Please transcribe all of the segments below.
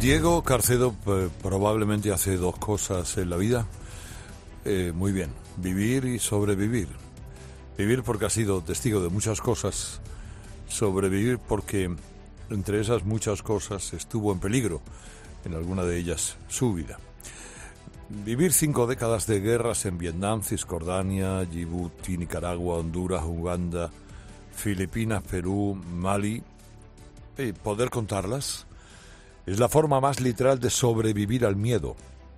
Diego Carcedo probablemente hace dos cosas en la vida muy bien: vivir y sobrevivir. Vivir porque ha sido testigo de muchas cosas, sobrevivir porque entre esas muchas cosas estuvo en peligro, en alguna de ellas su vida. Vivir 5 décadas de guerras en Vietnam, Cisjordania, Djibouti, Nicaragua, Honduras, Uganda, Filipinas, Perú, Mali, poder contarlas es la forma más literal de sobrevivir al miedo.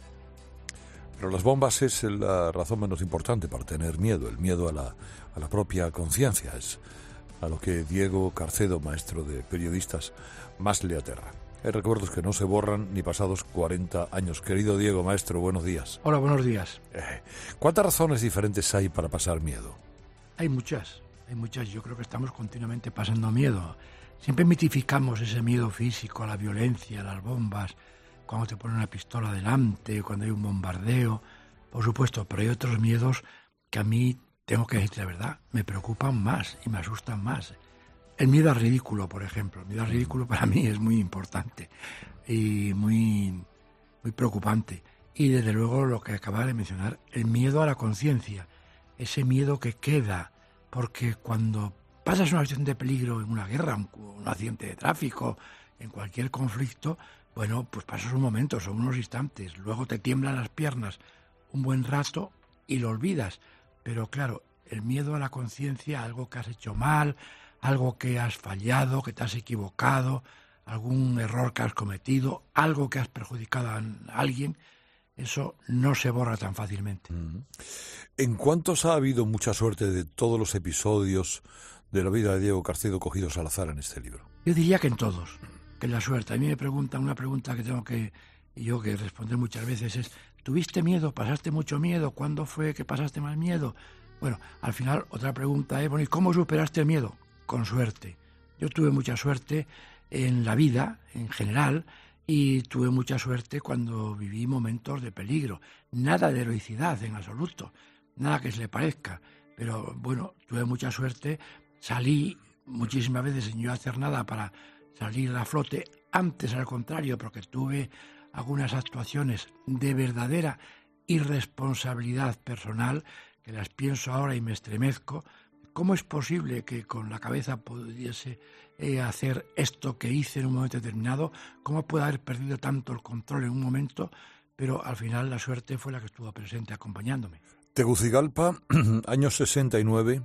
Pero las bombas es la razón menos importante para tener miedo, el miedo a la propia conciencia. Es a lo que Diego Carcedo, maestro de periodistas, más le aterra. Hay recuerdos que no se borran ni pasados 40 años. Querido Diego, maestro, buenos días. Hola, buenos días. ¿Cuántas razones diferentes hay para pasar miedo? Hay muchas. Yo creo que estamos continuamente pasando miedo. Siempre mitificamos ese miedo físico a la violencia, a las bombas, cuando te ponen una pistola delante, cuando hay un bombardeo, por supuesto, pero hay otros miedos que a mí, tengo que decirte la verdad, me preocupan más y me asustan más. El miedo al ridículo, por ejemplo. El miedo al ridículo para mí es muy importante y muy preocupante. Y desde luego lo que acababa de mencionar, el miedo a la conciencia, ese miedo que queda, porque cuando pasas una situación de peligro en una guerra, un accidente de tráfico, en cualquier conflicto, bueno, pues pasas un momento, son unos instantes, luego te tiemblan las piernas un buen rato y lo olvidas. Pero claro, el miedo a la conciencia, algo que has hecho mal, algo que has fallado, que te has equivocado, algún error que has cometido, algo que has perjudicado a alguien, eso no se borra tan fácilmente. ¿En cuántos ha habido mucha suerte de todos los episodios de la vida de Diego Carcedo cogidos al azar en este libro? Yo diría que en todos, que en la suerte. A mí me preguntan, una pregunta que tengo que responder muchas veces es: ¿tuviste miedo? ¿Pasaste mucho miedo? ¿Cuándo fue que pasaste más miedo? Bueno, al final otra pregunta es, bueno, ¿y cómo superaste el miedo? Con suerte. Yo tuve mucha suerte en la vida, en general, y tuve mucha suerte cuando viví momentos de peligro. Nada de heroicidad en absoluto, nada que se le parezca. Pero bueno, tuve mucha suerte, salí muchísimas veces sin yo hacer nada para salir a flote, antes al contrario, porque tuve algunas actuaciones de verdadera irresponsabilidad personal, que las pienso ahora y me estremezco. ¿Cómo es posible que con la cabeza pudiese hacer esto que hice en un momento determinado? ¿Cómo puedo haber perdido tanto el control en un momento? Pero al final la suerte fue la que estuvo presente acompañándome. Tegucigalpa, años 69,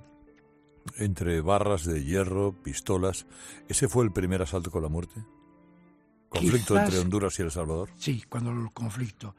entre barras de hierro, pistolas. ¿Ese fue el primer asalto con la muerte? ¿Conflicto Quizás, entre Honduras y El Salvador? Sí, cuando el conflicto.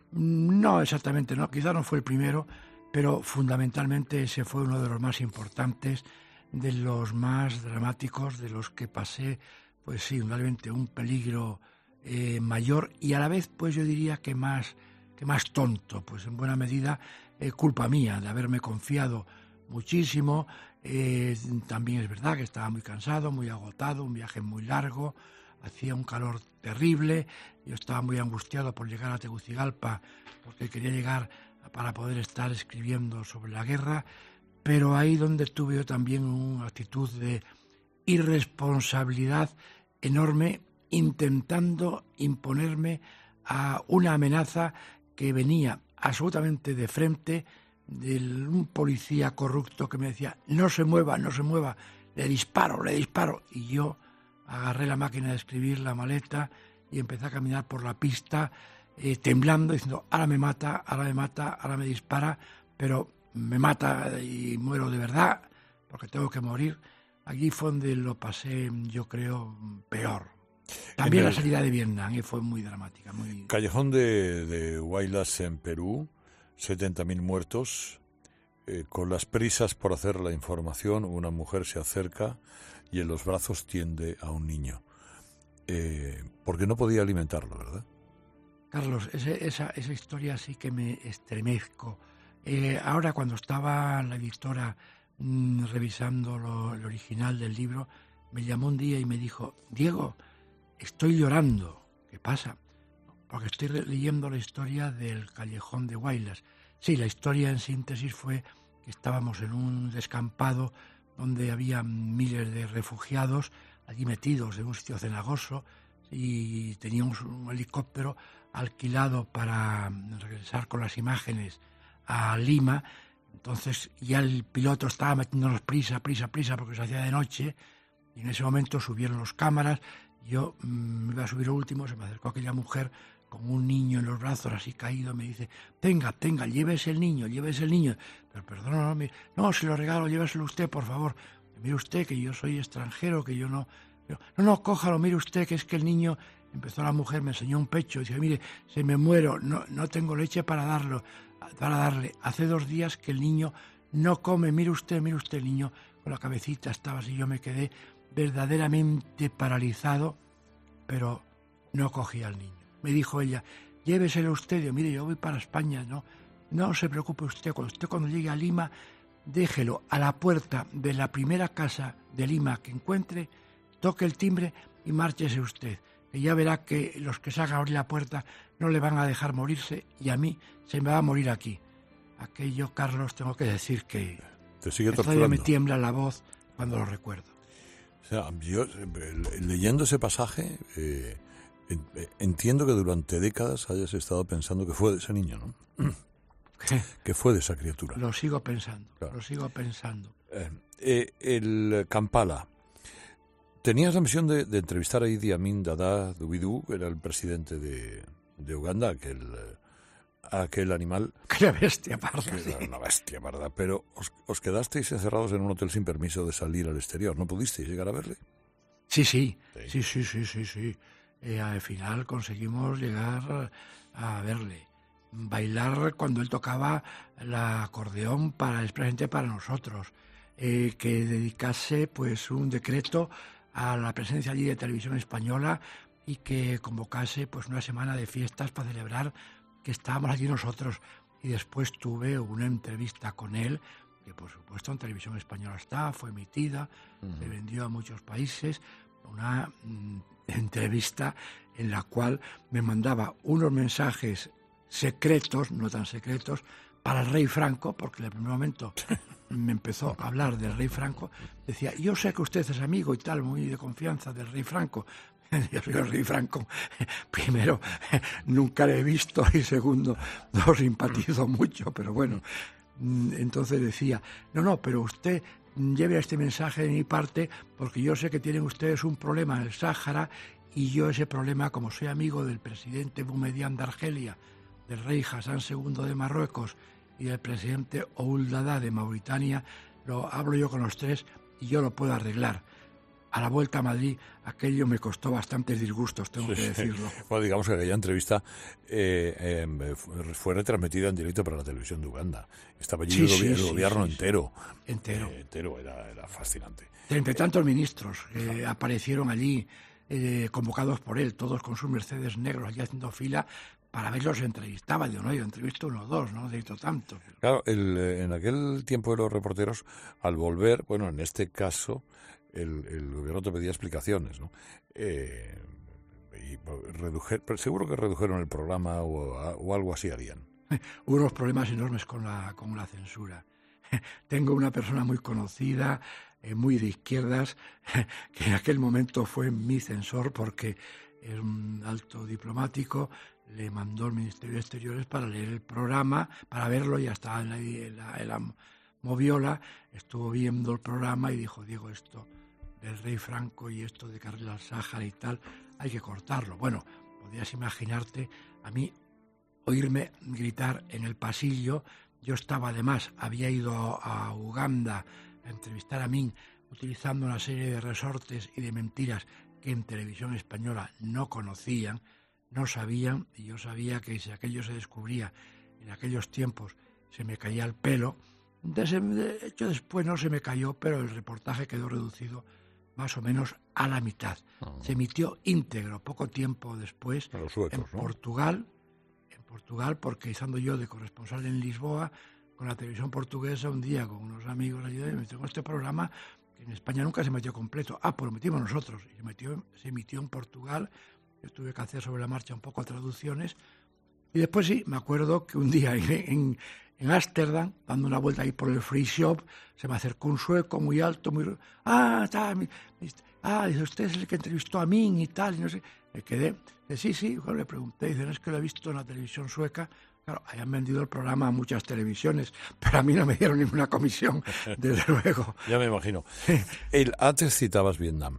No exactamente, no, quizás no fue el primero, pero fundamentalmente ese fue uno de los más importantes, de los más dramáticos, de los que pasé, pues sí, indudablemente un peligro mayor y a la vez, pues yo diría que más tonto, pues en buena medida culpa mía de haberme confiado muchísimo. También es verdad que estaba muy cansado, muy agotado, un viaje muy largo, hacía un calor terrible, yo estaba muy angustiado por llegar a Tegucigalpa porque quería llegar para poder estar escribiendo sobre la guerra, pero ahí donde tuve yo también una actitud de irresponsabilidad enorme, intentando imponerme a una amenaza que venía absolutamente de frente de un policía corrupto que me decía: no se mueva, le disparo, y yo agarré la máquina de escribir, la maleta, y empecé a caminar por la pista temblando, diciendo: ahora me mata, ahora me dispara, pero me mata y muero de verdad, porque tengo que morir. Allí fue donde lo pasé, yo creo, peor. También la salida de Vietnam fue muy dramática. Callejón de Huaylas en Perú, 70.000 muertos. Con las prisas por hacer la información, una mujer se acerca y en los brazos tiende a un niño. Porque no podía alimentarlo, ¿verdad? Carlos, esa historia sí que me estremezco. Ahora, cuando estaba la editora revisando el original del libro, me llamó un día y me dijo: Diego, estoy llorando. ¿Qué pasa? Porque estoy leyendo la historia del Callejón de Huaylas. Sí, la historia en síntesis fue que estábamos en un descampado donde había miles de refugiados allí metidos en un sitio cenagoso, y teníamos un helicóptero alquilado para regresar con las imágenes a Lima. Entonces ya el piloto estaba metiéndonos prisa porque se hacía de noche, y en ese momento subieron los cámaras. Yo me iba a subir último, se me acercó aquella mujer con un niño en los brazos así caído, me dice: tenga, llévese el niño. Pero perdón, no, se lo regalo, lléveselo usted, por favor. Mire usted que yo soy extranjero, que yo no... No, cójalo, mire usted que es que el niño... Empezó la mujer, me enseñó un pecho, dice: mire, se me muero, no tengo leche para darle. Hace 2 días que el niño no come, mire usted, el niño con la cabecita estaba así. Yo me quedé verdaderamente paralizado, pero no cogía al niño. Me dijo ella: lléveselo usted. Yo: mire, yo voy para España, no se preocupe usted, cuando llegue a Lima, déjelo a la puerta de la primera casa de Lima que encuentre, toque el timbre y márchese usted. Y ya verá que los que salgan a abrir la puerta no le van a dejar morirse, y a mí se me va a morir aquí. Aquello, Carlos, tengo que decir que te sigue todavía torturando. me tiembla la voz cuando lo recuerdo. O sea, yo leyendo ese pasaje entiendo que durante décadas hayas estado pensando que fue de ese niño, ¿no? Que fue de esa criatura. Lo sigo pensando, Claro. El Kampala. Tenías la misión de entrevistar a Idi Amin Dada Dubidu, que era el presidente de Uganda, aquel animal. ¡Qué bestia parda! Que era una bestia parda. Pero os quedasteis encerrados en un hotel sin permiso de salir al exterior. ¿No pudisteis llegar a verle? Sí. Al final conseguimos llegar a verle. Bailar cuando él tocaba el acordeón expresamente para nosotros. Que dedicase pues un decreto a la presencia allí de Televisión Española, y que convocase pues una semana de fiestas para celebrar que estábamos allí nosotros. Y después tuve una entrevista con él, que por supuesto en Televisión Española fue emitida, se vendió a muchos países. Una entrevista en la cual me mandaba unos mensajes secretos, no tan secretos, para el rey Franco, porque en el primer momento me empezó a hablar del rey Franco. Decía: yo sé que usted es amigo y tal, muy de confianza del rey Franco. Yo soy el rey Franco. Primero, nunca le he visto, y segundo, no simpatizo mucho, pero bueno. Entonces decía: no, pero usted lleve este mensaje de mi parte, porque yo sé que tienen ustedes un problema en el Sáhara, y yo ese problema, como soy amigo del presidente Boumediene de Argelia, del rey Hassan II de Marruecos y del presidente Ould Daddah de Mauritania, lo hablo yo con los tres y yo lo puedo arreglar. A la vuelta a Madrid, aquello me costó bastantes disgustos, tengo que decirlo. Bueno, digamos que aquella entrevista fue retransmitida en directo para la televisión de Uganda. Estaba allí el gobierno entero. Entero, era fascinante. 30 y tantos ministros aparecieron allí, convocados por él, todos con sus Mercedes negros, allí haciendo fila para verlos. Entrevistaba. Yo entrevisto 1 o 2, no necesito tantos. Claro, en aquel tiempo de los reporteros, al volver, bueno, en este caso, el gobierno te pedía explicaciones, ¿no? Pero seguro que redujeron el programa o algo así harían. Hubo unos problemas enormes con la censura. Tengo una persona muy conocida, muy de izquierdas, que en aquel momento fue mi censor, porque es un alto diplomático. Le mandó al Ministerio de Exteriores para leer el programa, para verlo, y hasta en la moviola estuvo viendo el programa y dijo: Diego, esto del rey Franco y esto de carrera al Sáhara y tal, hay que cortarlo. Bueno, podías imaginarte a mí oírme gritar en el pasillo. Yo estaba, además, había ido a Uganda a entrevistar a Amin, utilizando una serie de resortes y de mentiras que en Televisión Española no conocían, no sabían, y yo sabía que si aquello se descubría en aquellos tiempos se me caía el pelo. De hecho, después no se me cayó, pero el reportaje quedó reducido más o menos a la mitad. Se emitió íntegro poco tiempo después en Portugal, porque estando yo de corresponsal en Lisboa con la televisión portuguesa, un día con unos amigos allí, me tengo este programa que en España nunca se metió completo. Pues lo metimos nosotros, y se emitió en Portugal. Yo tuve que hacer sobre la marcha un poco traducciones. Y después sí, me acuerdo que un día en Ámsterdam, dando una vuelta ahí por el free shop, se me acercó un sueco muy alto, dice: usted es el que entrevistó a Amin y tal, y no sé. Me quedé. Sí, cuando le pregunté, dicen, es que lo he visto en la televisión sueca. Claro, hayan vendido el programa a muchas televisiones, pero a mí no me dieron ninguna comisión, desde luego. Ya me imagino. Antes citabas Vietnam.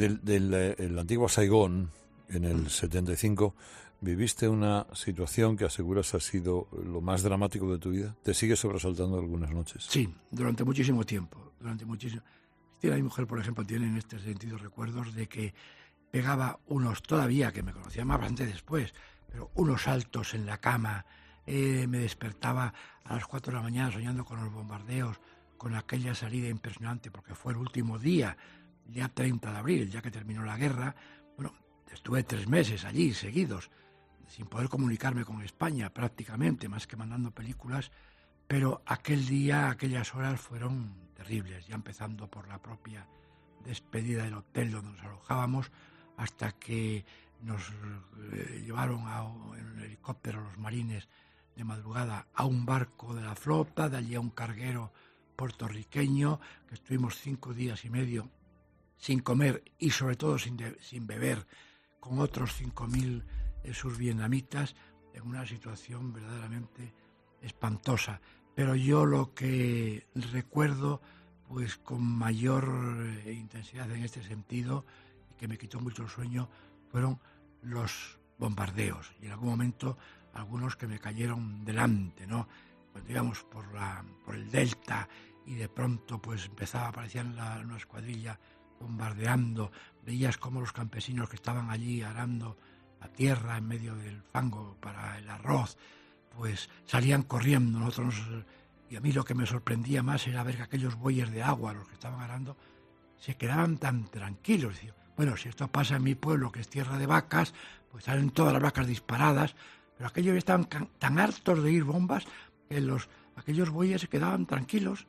El antiguo Saigón, en el 75, ¿viviste una situación que aseguras ha sido lo más dramático de tu vida? ¿Te sigue sobresaltando algunas noches? Sí, durante muchísimo tiempo. Cristina, mi mujer, por ejemplo, tiene en este sentido recuerdos de que pegaba unos, todavía, que me conocía más bastante después, pero unos saltos en la cama. Me despertaba a las 4 de la mañana soñando con los bombardeos, con aquella salida impresionante, porque fue el último día, ya 30 de abril, ya que terminó la guerra. Bueno, estuve 3 meses allí seguidos, sin poder comunicarme con España prácticamente, más que mandando películas, pero aquel día, aquellas horas fueron terribles, ya empezando por la propia despedida del hotel donde nos alojábamos, hasta que nos llevaron en un helicóptero los marines de madrugada a un barco de la flota, de allí a un carguero puertorriqueño, que estuvimos 5 días y medio sin comer y sobre todo sin beber, con otros 5.000 survietnamitas, en una situación verdaderamente espantosa. Pero yo lo que recuerdo, pues con mayor intensidad en este sentido, y que me quitó mucho el sueño, fueron los bombardeos, y en algún momento algunos que me cayeron delante, ¿no? Cuando íbamos por el Delta y de pronto pues aparecían una escuadrilla bombardeando, veías cómo los campesinos que estaban allí arando la tierra en medio del fango para el arroz, pues salían corriendo. Y a mí lo que me sorprendía más era ver que aquellos bueyes de agua, los que estaban arando, se quedaban tan tranquilos. Digo, bueno, si esto pasa en mi pueblo, que es tierra de vacas, pues salen todas las vacas disparadas, pero aquellos estaban tan hartos de ir bombas que aquellos bueyes se quedaban tranquilos.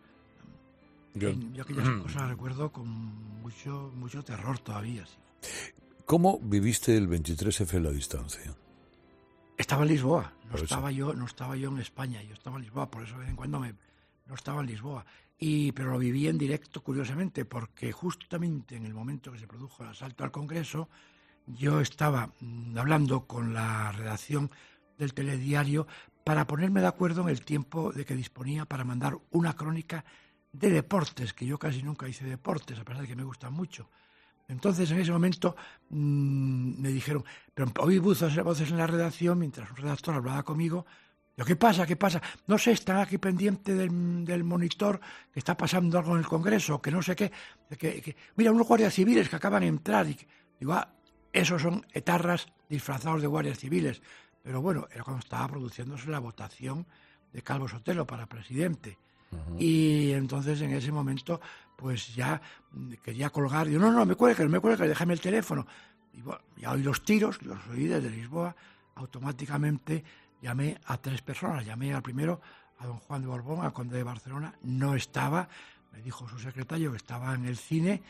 Yo aquellas cosas recuerdo con mucho terror todavía. Sí. ¿Cómo viviste el 23F en la distancia? Estaba en Lisboa, no estaba yo en España, yo estaba en Lisboa, por eso de vez en cuando no estaba en Lisboa. Pero lo viví en directo, curiosamente, porque justamente en el momento que se produjo el asalto al Congreso, yo estaba hablando con la redacción del telediario para ponerme de acuerdo en el tiempo de que disponía para mandar una crónica de deportes, que yo casi nunca hice deportes, a pesar de que me gustan mucho. Entonces, en ese momento me dijeron, pero oí voces en la redacción, mientras un redactor hablaba conmigo. Digo, ¿qué pasa? No sé, están aquí pendiente del monitor, que está pasando algo en el Congreso, que no sé qué. Mira, unos guardias civiles que acaban de entrar. Digo, esos son etarras disfrazados de guardias civiles. Pero bueno, era cuando estaba produciéndose la votación de Calvo Sotelo para presidente. Uh-huh. Y entonces en ese momento pues ya quería colgar. Digo, no me cuelgues, déjame el teléfono. Y bueno, ya oí los tiros, los oí desde Lisboa. Automáticamente llamé a 3 personas. Llamé al primero, a don Juan de Borbón, al conde de Barcelona. No estaba, me dijo su secretario que estaba en el cine.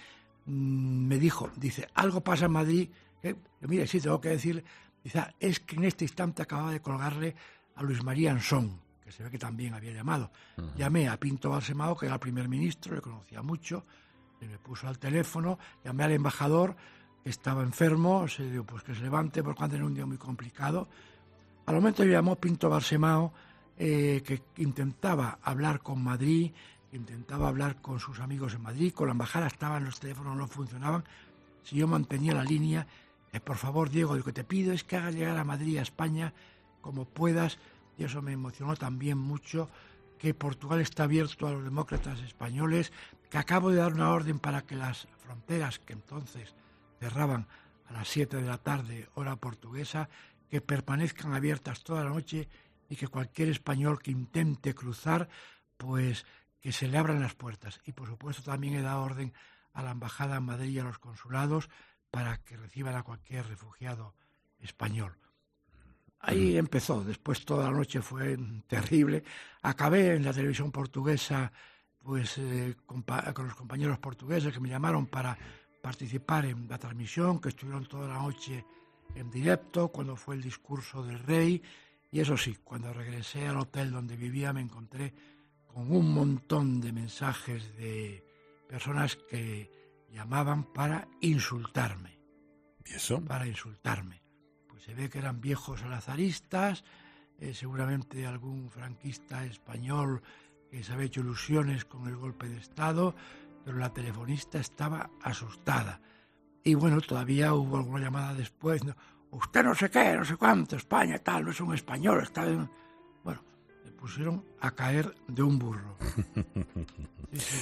Me dice, algo pasa en Madrid. Mire, sí, tengo que decirle. Dice, es que en este instante acababa de colgarle a Luis María Ansón, que se ve que también había llamado. Uh-huh. Llamé a Pinto Balsemao, que era el primer ministro, le conocía mucho, y me puso al teléfono. Llamé al embajador, que estaba enfermo, se dijo pues que se levante porque han tenido un día muy complicado. Al momento llamó Pinto Balsemao, que intentaba hablar con Madrid, intentaba hablar con sus amigos en Madrid, con la embajada estaban, los teléfonos no funcionaban. Si yo mantenía la línea, por favor, Diego, lo que te pido es que hagas llegar a Madrid, a España, como puedas. Y eso me emocionó también mucho, que Portugal está abierto a los demócratas españoles, que acabo de dar una orden para que las fronteras, que entonces cerraban a las 7 de la tarde, hora portuguesa, que permanezcan abiertas toda la noche y que cualquier español que intente cruzar, pues que se le abran las puertas. Y por supuesto también he dado orden a la embajada en Madrid y a los consulados para que reciban a cualquier refugiado español. Ahí empezó, después toda la noche fue terrible. Acabé en la televisión portuguesa pues con los compañeros portugueses que me llamaron para participar en la transmisión, que estuvieron toda la noche en directo, cuando fue el discurso del rey. Y eso sí, cuando regresé al hotel donde vivía me encontré con un montón de mensajes de personas que llamaban para insultarme. ¿Y eso? Para insultarme. Pues se ve que eran viejos salazaristas, seguramente algún franquista español que se había hecho ilusiones con el golpe de Estado, pero la telefonista estaba asustada. Y bueno, todavía hubo alguna llamada después, ¿no? Usted no sé qué, no sé cuánto, España, tal, no es un español, está... Bueno, le pusieron a caer de un burro. Sí, sí.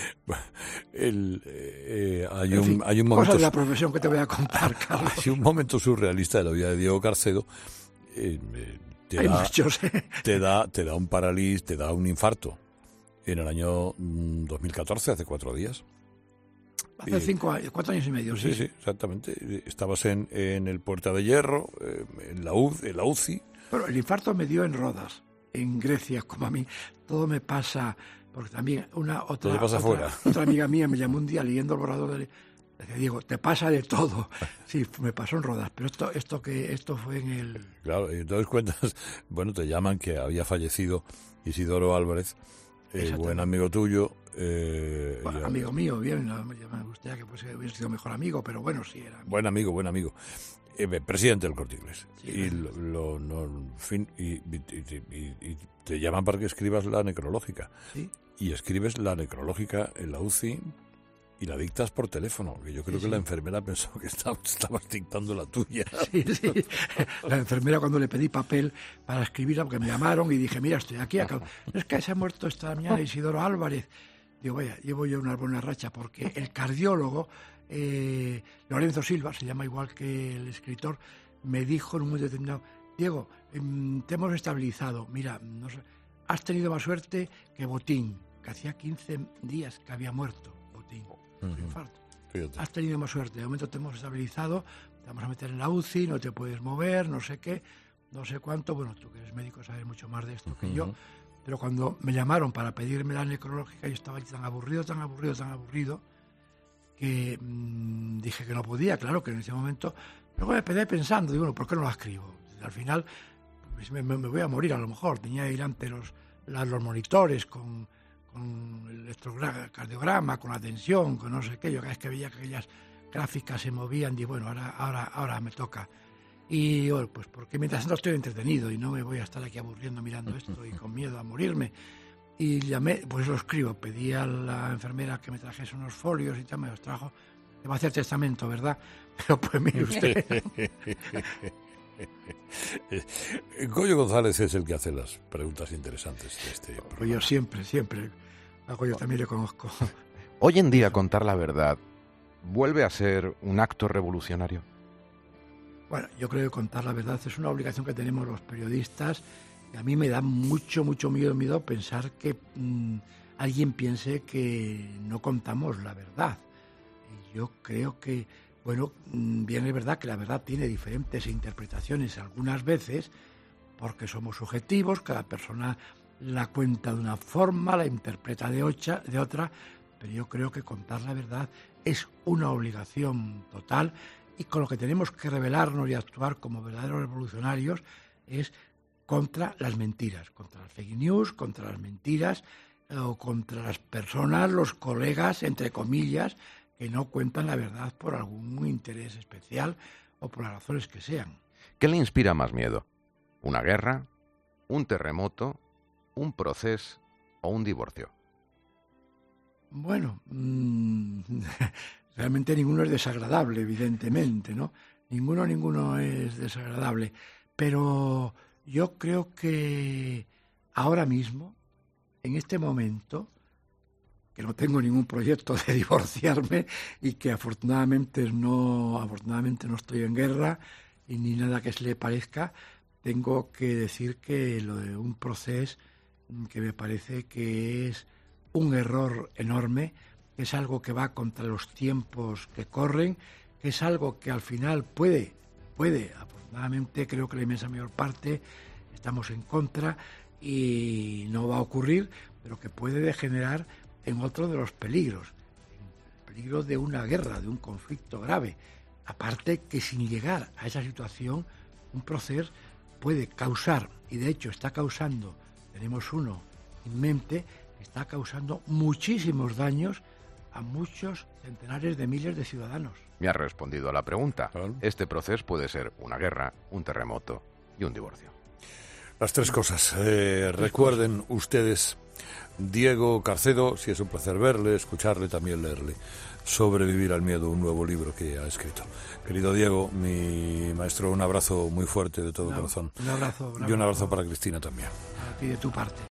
Hay un momento... Cosas de la profesión que te voy a contar, Carlos. Hay un momento surrealista de la vida de Diego Carcedo. Te da un parálisis, te da un infarto. En el año 2014, hace 4 días. Hace 4 años y medio, sí. Sí, exactamente. Estabas en el Puerta de Hierro, en la UCI. Bueno, el infarto me dio en Rodas, en Grecia, como a mí. Todo me pasa, porque también otra amiga mía me llamó un día leyendo el borrador de... Decía, Diego, te pasa de todo. Sí, me pasó en Rodas, pero esto fue en el... Claro, y entonces cuentas, bueno, te llaman que había fallecido Isidoro Álvarez, buen amigo tuyo. Bueno, amigo mío, bien, me gustaría que hubiera sido mejor amigo, pero bueno, sí era. Buen amigo. Presidente del Corte Inglés. Sí, y te llaman para que escribas la necrológica. ¿Sí? Y escribes la necrológica en la UCI y la dictas por teléfono, que yo creo que la enfermera pensó que estabas dictando la tuya. Sí. La enfermera, cuando le pedí papel para escribirla, porque me llamaron y dije, mira, estoy aquí. Es que se ha muerto esta mañana Isidoro Álvarez. Digo, vaya, llevo yo una buena racha, porque el cardiólogo, Lorenzo Silva, se llama igual que el escritor, me dijo en un momento determinado, Diego, te hemos estabilizado, mira, no sé, has tenido más suerte que Botín, que hacía 15 días que había muerto Botín, infarto. Fíjate. Has tenido más suerte, de momento te hemos estabilizado, te vamos a meter en la UCI, no te puedes mover, no sé qué, no sé cuánto, bueno, tú que eres médico sabes mucho más de esto que yo, pero cuando me llamaron para pedirme la necrológica yo estaba tan aburrido, que dije que no podía, claro que en ese momento, luego me quedé pensando, digo, bueno, ¿por qué no la escribo? Al final pues me voy a morir a lo mejor, tenía que ir ante los monitores con el electrocardiograma, con la tensión, con no sé qué, yo cada vez que veía que aquellas gráficas se movían, digo, bueno, ahora me toca. Y bueno, pues porque mientras tanto estoy entretenido y no me voy a estar aquí aburriendo mirando esto y con miedo a morirme. Y llamé, pues lo escribo, pedí a la enfermera que me trajese unos folios y tal, me los trajo. Le va a hacer testamento, ¿verdad? Pero pues mire usted. Goyo González es el que hace las preguntas interesantes de este programa. Pues yo siempre. A Goyo también le conozco. Hoy en día contar la verdad vuelve a ser un acto revolucionario. Bueno, yo creo que contar la verdad es una obligación que tenemos los periodistas y a mí me da mucho miedo pensar que alguien piense que no contamos la verdad. Y yo creo que, bueno, bien es verdad que la verdad tiene diferentes interpretaciones algunas veces porque somos subjetivos, cada persona la cuenta de una forma, la interpreta de otra, pero yo creo que contar la verdad es una obligación total. Y con lo que tenemos que rebelarnos y actuar como verdaderos revolucionarios es contra las mentiras, contra las fake news, contra las mentiras o contra las personas, los colegas, entre comillas, que no cuentan la verdad por algún interés especial o por las razones que sean. ¿Qué le inspira más miedo? ¿Una guerra? ¿Un terremoto? ¿Un proceso? ¿O un divorcio? Bueno, realmente ninguno es desagradable, evidentemente, ¿no? Ninguno es desagradable. Pero yo creo que ahora mismo, en este momento, que no tengo ningún proyecto de divorciarme y que afortunadamente no estoy en guerra y ni nada que se le parezca, tengo que decir que lo de un proceso que me parece que es un error enorme, que es algo que va contra los tiempos que corren, que es algo que al final puede, afortunadamente creo que la inmensa mayor parte estamos en contra y no va a ocurrir, pero que puede degenerar en otro de los peligros, el peligro de una guerra, de un conflicto grave. Aparte que sin llegar a esa situación, un proceso puede causar, y de hecho está causando, tenemos uno en mente, está causando muchísimos daños a muchos centenares de miles de ciudadanos. Me ha respondido a la pregunta. Claro. Este proceso puede ser una guerra, un terremoto y un divorcio. Las tres cosas. Recuerden ustedes, Diego Carcedo, si es un placer verle, escucharle, también leerle. Sobrevivir al miedo, un nuevo libro que ha escrito. Querido Diego, mi maestro, un abrazo muy fuerte de todo corazón. Un abrazo. Y un abrazo para Cristina también. A ti de tu parte.